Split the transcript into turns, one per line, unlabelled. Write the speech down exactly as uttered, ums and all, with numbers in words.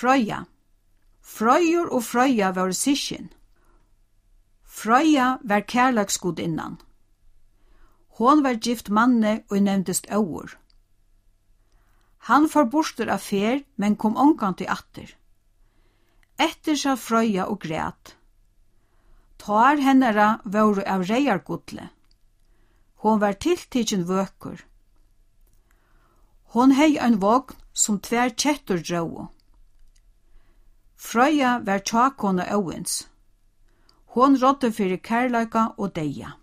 Frøya. Frøyur og Frøya var sískin. Frøya var kærleiksgudinnan. Hon var gift manne og nevndist Óur. Han fór burtur af fer, men kom ongantíð atter. Etter sa Frøya og græt. Tár hennara voru av reiargudle. Hon var tiltikin vøkur. Hon hei ein vogn som tvær kettur dróu. Frøya var tjákona Óins. Hon rådde fyrir kærleika og deia.